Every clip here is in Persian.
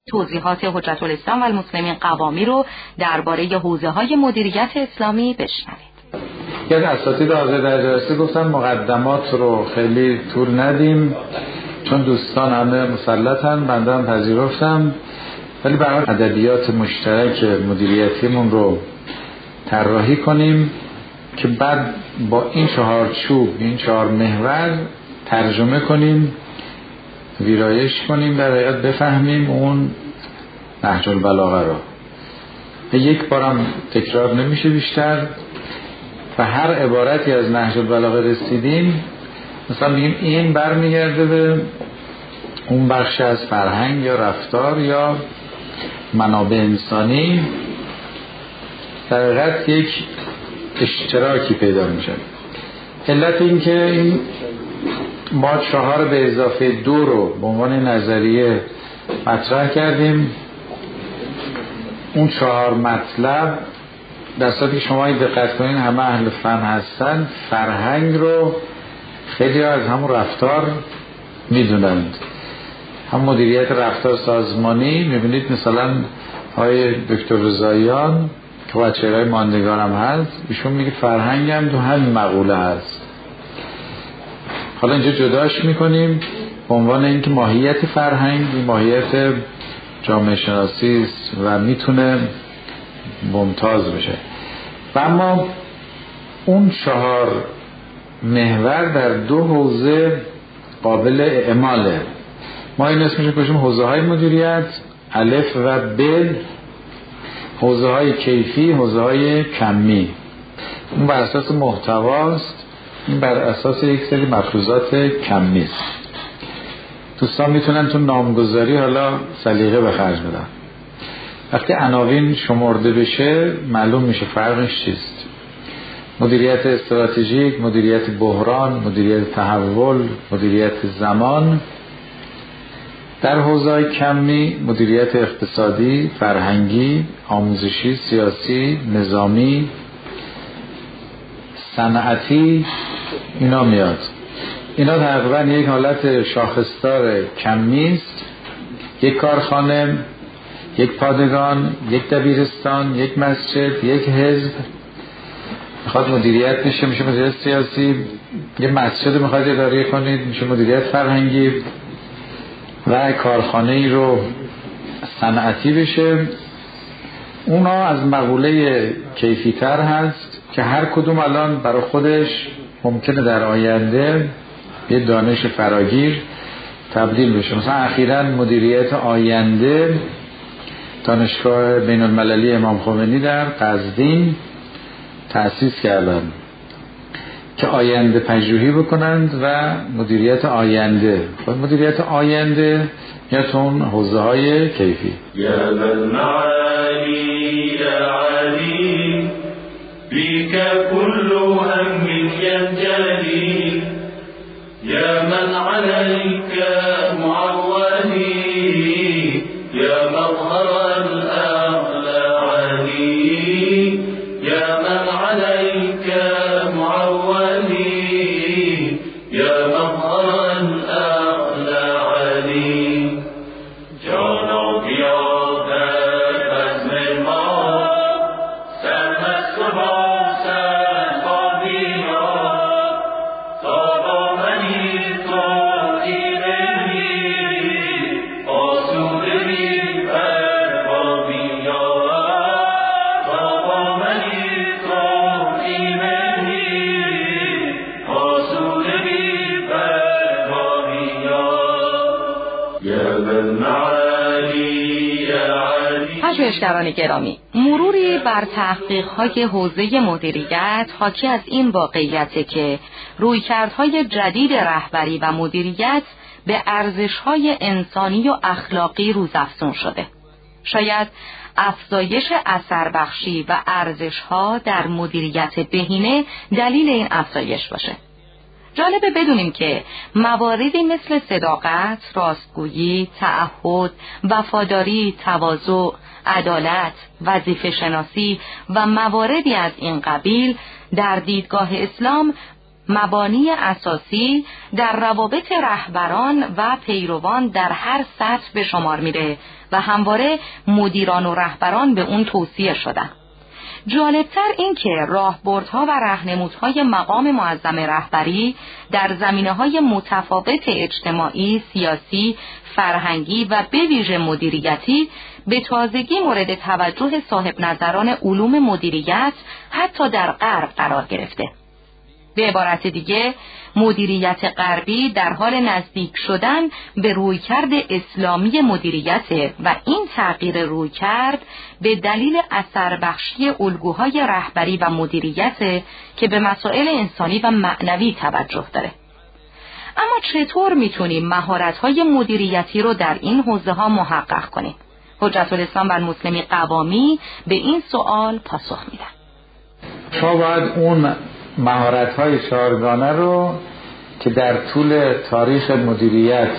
توضیحات حجت الاسلام و المسلمین قوامی رو درباره حوزه‌های مدیریت اسلامی بشنوید. یعنی اساتید حاضر در جلسه گفتن مقدمات رو خیلی طول ندیم چون دوستان همه مسلطن، بنده هم پذیرفتم، ولی برای ادبیات مشترک مدیریتیمون رو طراحی کنیم که بعد با این 4 چوب، این 4 محور ترجمه کنیم، ویرایش کنیم، در حقیقت بفهمیم اون نهج البلاغه رو. یک بارم تکرار نمیشه بیشتر و هر عبارتی از نهج البلاغه رسیدیم مثلا میگیم این برمیگرده به اون بخش از فرهنگ یا رفتار یا منابع انسانی، در حقیقت یک اشتراکی پیدا میشه. علت این که این ما 4 به اضافه 2 رو به عنوان نظریه مطرح کردیم. اون 4 مطلب در صورتی که شما دقت کنین همه اهل فن هستن، فرهنگ رو خیلی از همون رفتار میدونند، هم مدیریت رفتار سازمانی. میبینید مثلا های دکتر رضاییان که بچه‌های ماندگار هم هست، ایشون میگه فرهنگ هم تو همین مقوله هست. حالا اینجا جداش میکنیم به عنوان اینکه ماهیت فرهنگ ماهیت جامعه شناسی است و میتونه ممتاز بشه. و اما اون 4 محور در 2 حوزه قابل اعماله. ما این اسمش رو بشیم حوزه های مدیریت، الف و ب، حوزه های کیفی، حوزه های کمی. اون بر اساس محتواست، این بر اساس یک سری مفروضات کمی است. دوستان میتونن تو نامگذاری حالا سلیقه به خرج بدن. وقتی عناوین شمرده بشه معلوم میشه فرقش چیست. مدیریت استراتژیک، مدیریت بحران، مدیریت تحول، مدیریت زمان. در حوزه‌های کمی مدیریت اقتصادی، فرهنگی، آموزشی، سیاسی، نظامی، صنعتی اینا میاد. اینا تقریبا یک حالت شاخصدار کمی است. یک کارخانه، یک پادگان، یک دبیرستان، یک مسجد، یک حزب میخواد مدیریت میشه مدیریت سیاسی. یک مسجد میخواد اداره کنید میشه مدیریت فرهنگی و کارخانه ای رو صنعتی بشه. اونا از مقوله کیفی تر هست که هر کدوم الان برای خودش ممکنه در آینده یه دانش فراگیر تبدیل بشه. مثلا اخیراً مدیریت آینده دانشگاه بین المللی امام خمینی در قزوین تأسیس کردن که آینده پژوهی بکنند و مدیریت آینده. خود مدیریت آینده یا تون حوزه های کیفی. یا من معالی علی بیک کل هم ینجلی یا من علیک معولی یا مظهر الاعلى علی یا من علیک معولی یا مظهر الاعلى علی جانا بیاد بزم ما سرمست با سرفابیا تا با منی تو ایرمی آسوده بی فرفابیا تا با منی تو ایرمی آسوده بی فرفابیا یا من پژوهشگران گرامی، مروری بر تحقیق‌های حوزه مدیریت حاکی از این واقعیت که رویکردهای جدید رهبری و مدیریت به ارزش‌های انسانی و اخلاقی روزافزون شده. شاید افزایش اثربخشی و ارزش‌ها در مدیریت بهینه دلیل این افزایش باشه. جالبه بدونیم که مواردی مثل صداقت، راستگویی، تعهد، وفاداری، تواضع، عدالت، وظیفه شناسی و مواردی از این قبیل در دیدگاه اسلام مبانی اساسی در روابط رهبران و پیروان در هر سطح به شمار میره و همواره مدیران و رهبران به اون توصیه شدن. جالبتر این که راهبردها و راهنمودهای مقام معظم رهبری در زمینه‌های متفاوت اجتماعی، سیاسی، فرهنگی و به ویژه مدیریتی به تازگی مورد توجه صاحب نظران علوم مدیریت حتی در غرب قرار گرفته. به عبارت دیگه مدیریت غربی در حال نزدیک شدن به رویکرد اسلامی مدیریت و این تغییر رویکرد به دلیل اثر بخشی الگوهای رهبری و مدیریت که به مسائل انسانی و معنوی توجه داره. اما چطور میتونیم مهارت‌های مدیریتی رو در این حوزه‌ها محقق کنیم؟ حجت الاسلام و المسلمین قوامی به این سوال پاسخ میدن. شما باید اون مهارت‌های چهارگانه رو که در طول تاریخ مدیریت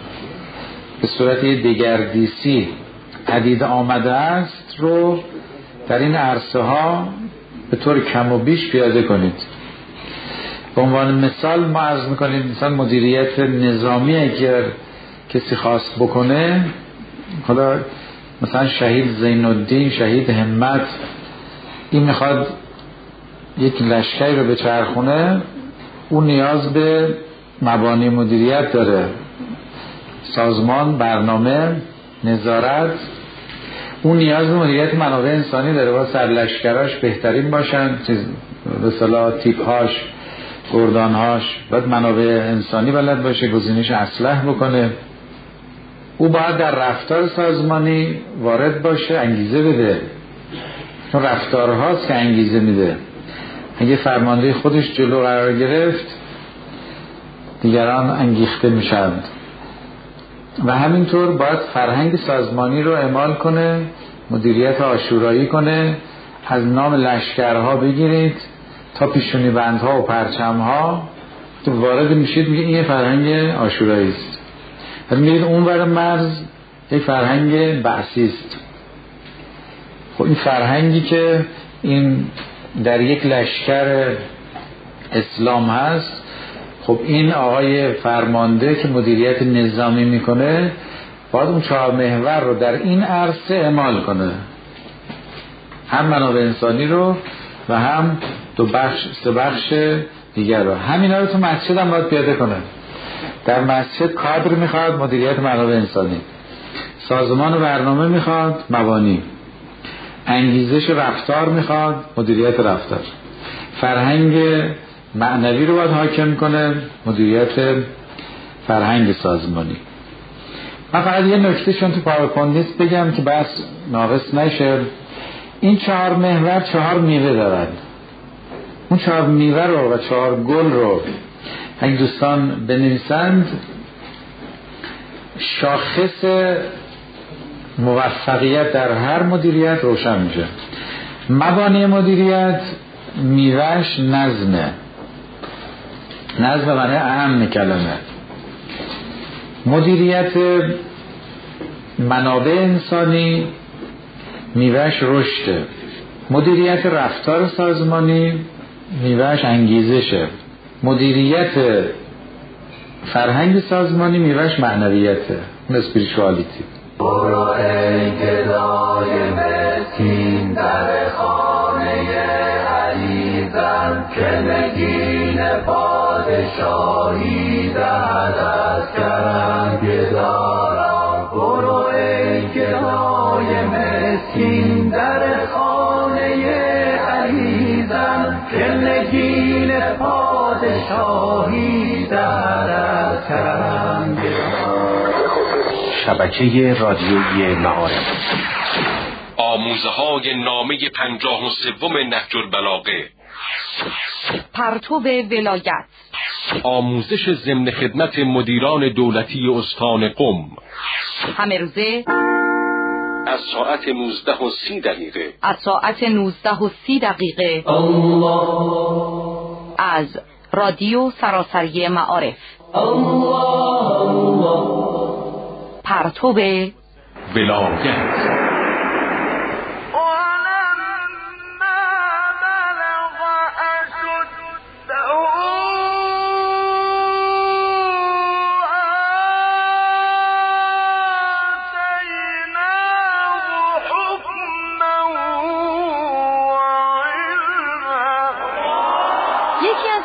به صورت دگردیسی پدید آمده است رو در این عرصه‌ها به طور کم و بیش پیاده کنید. به عنوان مثال ما عرض می‌کنیم مثلا مدیریت نظامی اگر کسی خواست بکنه، حالا مثلا شهید زین الدین، شهید همت، این میخواد یک لشکری رو به چرخونه، اون نیاز به مبانی مدیریت داره، سازمان، برنامه، نظارت. اون نیاز به مدیریت منابع انسانی داره، با سرلشکراش بهترین باشن، به اصطلاح تیپ‌هاش، گردان‌هاش، باید منابع انسانی بلد باشه، گزینش اسلحه بکنه. او باید در رفتار سازمانی وارد باشه، انگیزه بده، چون رفتارهاست که انگیزه میده. اگه فرمانده خودش جلو قرار گرفت دیگران انگیخته میشند. و همینطور باید فرهنگ سازمانی رو اعمال کنه، مدیریت عاشورایی کنه، از نام لشکرها بگیرید تا پیشونی بندها و پرچمها تو وارد میشید، میگه این فرهنگ عاشورایی است. بعد میرید اون ور مرز یک فرهنگ بعثی است. خب این فرهنگی که این در یک لشکر اسلام هست، خب این آقای فرمانده که مدیریت نظامی میکنه باید اون 4 محور رو در این عرصه اعمال کنه، هم منابع انسانی رو و هم 2 بخش دیگر رو. همینا رو تو مسجد هم باید پیاده کنه. در مسجد کادر میخواد، مدیریت منابع انسانی، سازمان و برنامه میخواد، مبانی، انگیزش رفتار میخواد، مدیریت رفتار، فرهنگ معنوی رو باید حاکم کنه، مدیریت فرهنگ سازمانی. من فقط یه نکته چون تو پاورپوینت نیست بگم که بس ناقص نشه. این 4 محور 4 میوه دارن. اون 4 میوه رو و 4 گل رو اگه دوستان بنویسند، شاخص موفقیت در هر مدیریت روشن میشه. مبانی مدیریت میوهش نظمه، نظم معنی اهم کلمه. مدیریت منابع انسانی میوهش رشده. مدیریت رفتار سازمانی میوهش انگیزشه. مدیریت فرهنگ سازمانی میوهش معنویته، اسپریچوالیتی. برو ای گدای مسکین در خانه علی زن، که نگین پادشاهی دهد از کرم گدارم. برو ای گدای مسکین در خانه علی زن، که نگین پادشاهی دهد از کرم گدارم. شبکه رادیویی معارف، آموزه‌های نامه 53 نهج البلاغه، پرتو ولایت، آموزش ضمن خدمت مدیران دولتی استان قم، همه روزه از ساعت 19:30 از ساعت 19:30 از رادیو سراسری معارف. پرتو ولایت. ولما بلغ أشده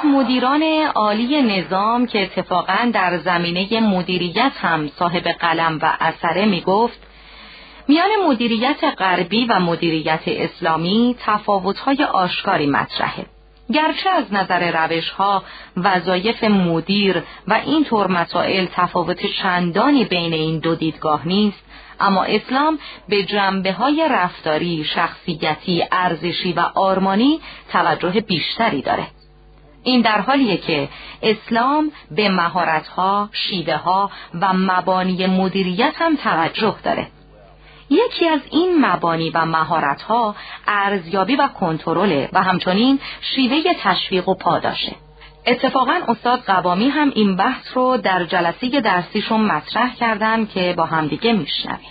مدیران عالی نظام که اتفاقاً در زمینه مدیریت هم صاحب قلم و اثره می گفت میان مدیریت غربی و مدیریت اسلامی تفاوت‌های آشکاری مطرحه. گرچه از نظر روش‌ها، وظایف مدیر و اینطور مسائل تفاوت چندانی بین این دو دیدگاه نیست، اما اسلام به جنبه‌های رفتاری، شخصیتی، ارزشی و آرمانی توجه بیشتری داره. این در حالیه که اسلام به مهارت‌ها، شیوه‌ها و مبانی مدیریت هم توجه داره. یکی از این مبانی و مهارت‌ها ارزیابی و کنترل و همچنین شیوه تشویق و پاداشه. اتفاقاً استاد قوامی هم این بحث رو در جلسه درسیشون مطرح کردن که با همدیگه میشنویم.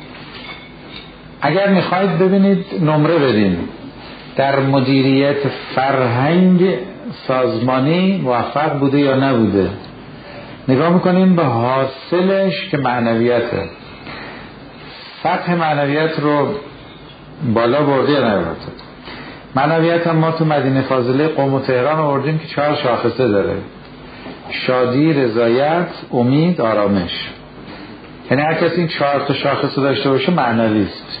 اگر میخواید ببینید نمره بدین در مدیریت فرهنگ سازمانی موفق بوده یا نبوده، نگاه میکنیم به حاصلش که معنویته. سطح معنویت رو بالا برده یا نبرده؟ معنویت هم ما تو مدینه فاضله قم و تهران آوردیم که 4 شاخصه داره: شادی، رضایت، امید، آرامش. یعنی هر کسی این 4 تا شاخصه داشته باشه معنوی است.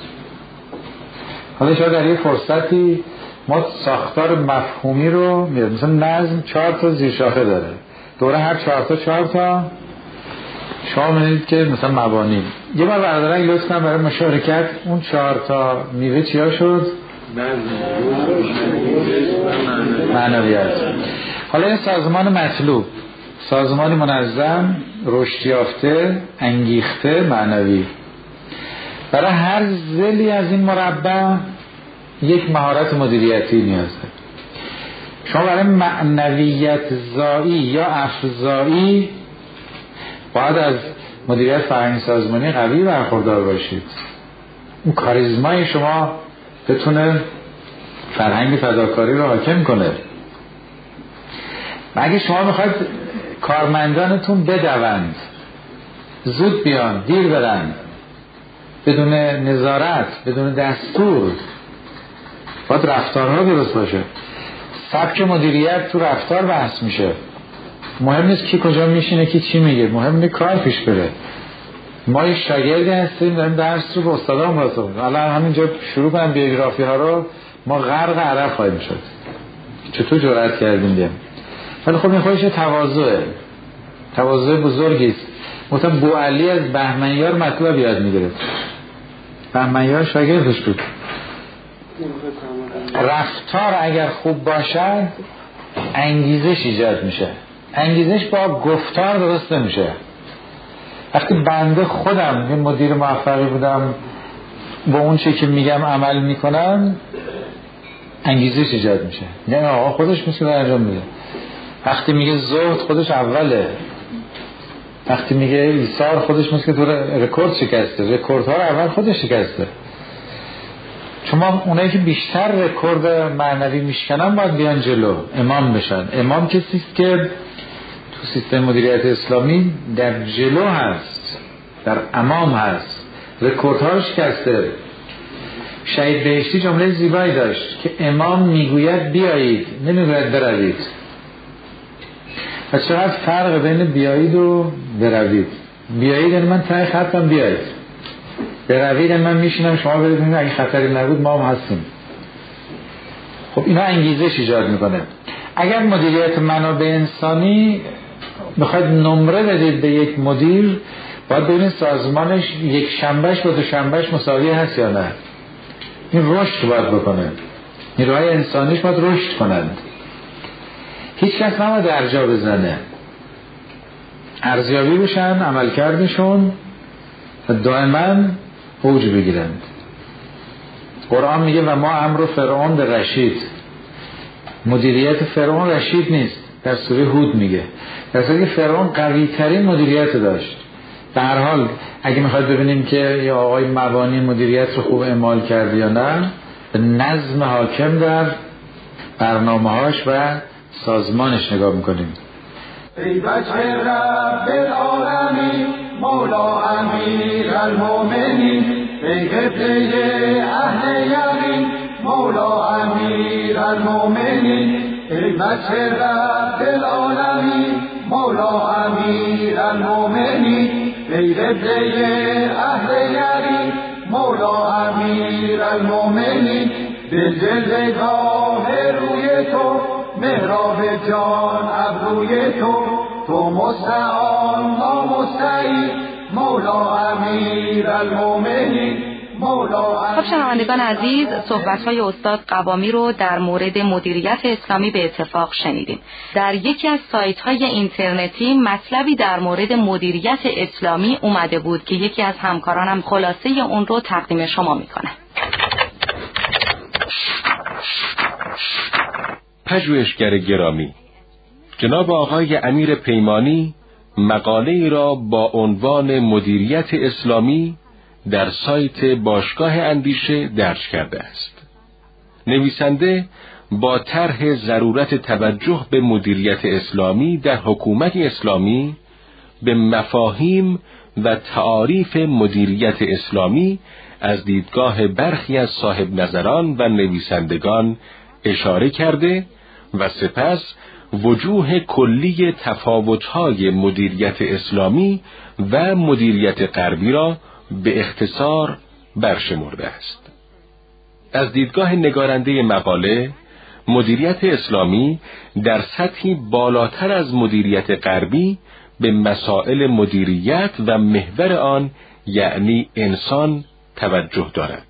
حالا شاید در یه فرصتی ما ساختار مفهومی رو میاد، مثلا نظم 4 تا زیر شاخه داره، دوره هر 4 تا شما می‌بینید که مثلا مبانی. یه بار بردارن لطفاً برای مشارکت اون 4 تا میوه چیا شد؟ معنویت. حالا این سازمان مطلوب، سازمانی منظم، رشد یافته، انگیخته، معنوی. برای هر ضلعی از این مربع یک مهارت مدیریتی نیازه. شما برای معنویت زایی یا افزایی باید از مدیریت فرهنگ سازمانی قوی برخوردار باشید. اون کاریزمای شما بتونه فرهنگ فداکاری رو حاکم کنه. اگه شما میخواید کارمندانتون بدوند، زود بیان، دیر برن، بدون نظارت، بدون دستور، باید رفتارها درست باشه. سبک مدیریت تو رفتار بحث میشه. مهم نیست کی کجا میشینه، کی چی میگه، مهم نیست کار پیش بره. ما یه شاگردی هستیم داریم درس رو به استادان واسه میدیم. الان همینجا شروع کنم بیوگرافی ها رو، ما غرق عرق خواهیم شد. چطور جرأت کردیم بیم؟ ولی خب این خودش تواضع بزرگی است. مثلا بوعلی از بهمنیار مطلب یاد میگرفت. بهمنیار شاگردش بود. رفتار اگر خوب باشد انگیزش ایجاد میشه. انگیزش با گفتار درست نمیشه. وقتی بنده خودم یه مدیر موفقی بودم با اون چی که میگم عمل میکنم، انگیزش ایجاد میشه. یعنی آقا خودش میشه انجام میده. وقتی میگه زهد خودش اوله. وقتی میگه ایثار خودش مثل که تو رکورد شکسته. رکوردها رو اول خودش شکسته. شما اونایی که بیشتر رکورد معنوی میشکنن باید بیان جلو، امام بشن. امام کسی است که تو سیستم مدیریت اسلامی در جلو هست، در امام هست، رکوردها رو شکسته. شهید بهشتی جمله زیبایی داشت که امام میگوید بیایید، نمیگوید بروید. و چقدر فرق بین بیایید و بروید. بیایید یعنی من ته خطم بیایید، بروید من میشینم شما برید، اگه خطری نبود ما هم هستیم. خب اینا انگیزش ایجاد میکنه. اگر مدیریت منابع انسانی بخواید نمره بدید به یک مدیر، باید ببینید سازمانش یک شنبهش با 2 شنبهش مساوی هست یا نه. این رشد باید بکنه. نیروهای انسانیش باید رشد کنند. هیچ کس نباید ارجاع بزنه. ارزیابی بشن عملکردشون و دائما اوج بگیرند. قرآن میگه و ما امر فرعون به رشید. مدیریت فرعون رشید نیست. در سوره هود میگه در صورتی که فرعون قوی ترین مدیریت داشت. به هر حال اگه میخواید ببینیم که یا آقای مبانی مدیریت رو خوب اعمال کرد یا نه، به نظم حاکم در برنامه‌هاش و سازمانش نگاه میکنیم. ای بچه رب العالمین مولا امیر المومنین، ای قبله اهل یقین مولا امیر المومنین، ای بچه رب العالمین مولا امیر المومنین ای قبله اهل یری مولا امیر المومنین دل جلوه‌گاه روی تو محراب جان ابروی تو مستعان ما مستعین مولا امیر المومنین. خب شنوندگان عزیز، صحبت‌های استاد قوامی رو در مورد مدیریت اسلامی به اتفاق شنیدیم. در یکی از سایت‌های اینترنتی مطلبی در مورد مدیریت اسلامی اومده بود که یکی از همکارانم خلاصه اون رو تقدیم شما میکنه. پژوهشگر گرامی، جناب آقای امیر پیمانی مقاله‌ای را با عنوان مدیریت اسلامی در سایت باشگاه اندیشه درج کرده است. نویسنده با طرح ضرورت توجه به مدیریت اسلامی در حکومت اسلامی به مفاهیم و تعاریف مدیریت اسلامی از دیدگاه برخی از صاحب نظران و نویسندگان اشاره کرده و سپس وجوه کلی تفاوت‌های مدیریت اسلامی و مدیریت غربی را به اختصار برشمرده است. از دیدگاه نگارنده مقاله، مدیریت اسلامی در سطحی بالاتر از مدیریت غربی به مسائل مدیریت و محور آن یعنی انسان توجه دارد.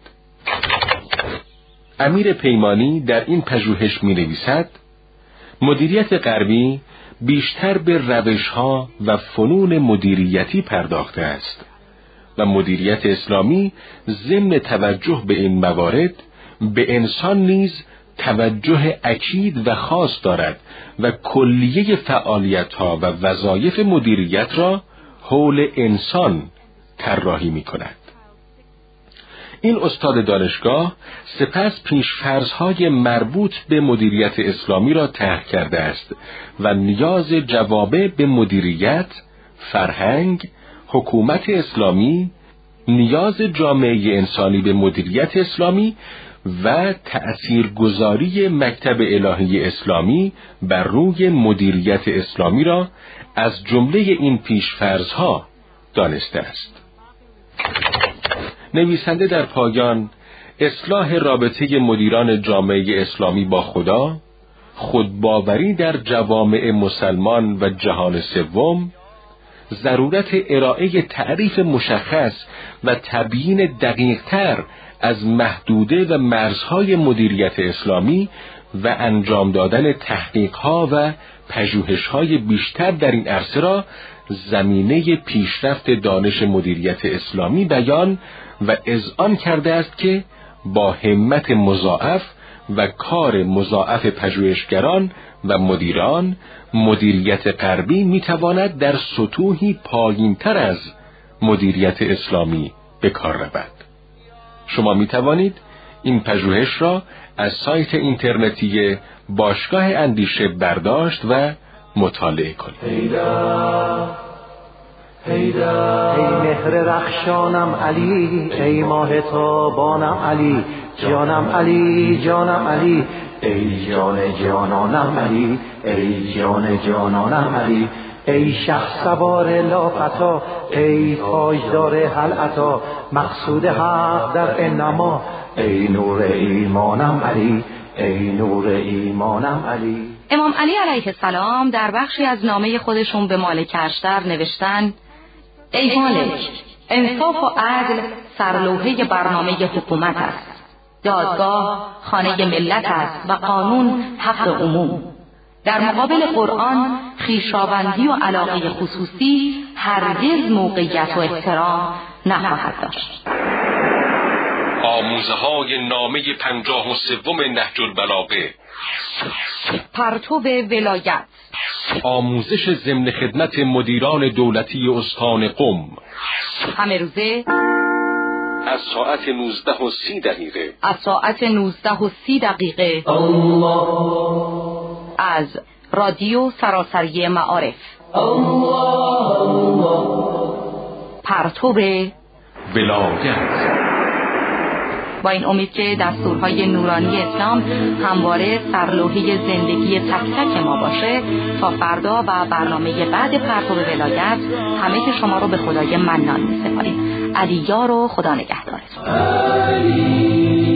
امیر پیمانی در این پژوهش می‌نویسد مدیریت غربی بیشتر به روش‌ها و فنون مدیریتی پرداخته است و مدیریت اسلامی ضمن توجه به این موارد به انسان نیز توجه اکید و خاص دارد و کلیه فعالیت‌ها و وظایف مدیریت را حول انسان طراحی می‌کند. این استاد دانشگاه سپس پیش‌فرض‌های مربوط به مدیریت اسلامی را طرح کرده است و نیاز جوامع به مدیریت، فرهنگ، حکومت اسلامی، نیاز جامعه انسانی به مدیریت اسلامی و تأثیرگذاری مکتب الهی اسلامی بر روی مدیریت اسلامی را از جمله این پیش‌فرض‌ها دانسته است. نویسنده در پایان اصلاح رابطه مدیران جامعه اسلامی با خدا، خودباوری در جوامع مسلمان و جهان سوم، ضرورت ارائه تعریف مشخص و تبیین دقیق‌تر از محدوده و مرزهای مدیریت اسلامی و انجام دادن تحقیق‌ها و پژوهش‌های بیشتر در این عرصه را زمینه پیشرفت دانش مدیریت اسلامی بیان و اذعان کرده است که با همت مضاعف و کار مضاعف پژوهشگران و مدیران، مدیریت غربی میتواند در سطوحی پایین‌تر از مدیریت اسلامی به کار رود. شما میتوانید این پژوهش را از سایت اینترنتی باشگاه اندیشه برداشت و مطالعه کنید. ای مهر رخشانم علی، ای ماه تابانم علی، جانم علی جانم علی، ای جان جانانم علی، ای جان جانانم علی، ای شخص سوار لاقطا، ای تاجدار حلعتا، مقصود حق در انما، ای نور ایمانم علی، ای نور ایمانم علی. امام علی علیه السلام در بخشی از نامه خودشون به مالک اشتر نوشتن: ای مالک، انصاف و عدل سرلوحه برنامه حکومت است، دادگاه خانه ملت است و قانون حق عموم. در مقابل قرآن خویشاوندی و علاقه خصوصی هرگز موقعیت و احترام نخواهد داشت. آموزه‌های نامه 53 نهج البلاغه. پرتو ولایت، آموزش ضمن خدمت مدیران دولتی استان قم، همه روزه از ساعت 19:30 از ساعت 19:30 از رادیو سراسری معارف. پرتو ولایت. با این امید که دستورهای نورانی اسلام همواره سرلوحه زندگی تک تک ما باشه، تا فردا و برنامه بعد پرتو ولایت همه شما رو به خدای منان می‌سپاریم. علی یار و خدا نگهدارتون.